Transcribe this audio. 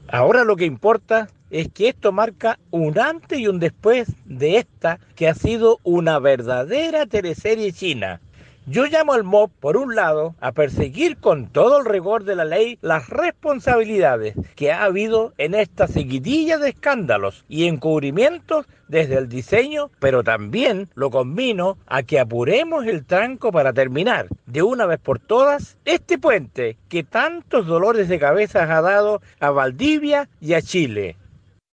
Ahora lo que importa es que esto marca un antes y un después de esta que ha sido una verdadera teleserie china. Yo llamo al MOB, por un lado, a perseguir con todo el rigor de la ley las responsabilidades que ha habido en esta seguidilla de escándalos y encubrimientos desde el diseño, pero también lo convino a que apuremos el tranco para terminar de una vez por todas este puente que tantos dolores de cabeza ha dado a Valdivia y a Chile.